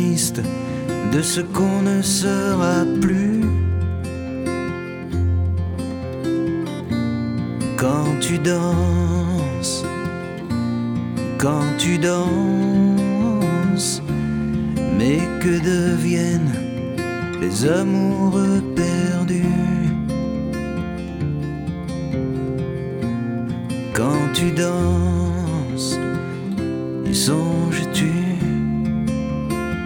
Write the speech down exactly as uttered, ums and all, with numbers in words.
liste de ce qu'on ne sera plus. Quand tu danses, quand tu danses, mais que deviennent les amoureux perdus? Quand tu danses, y songes-tu?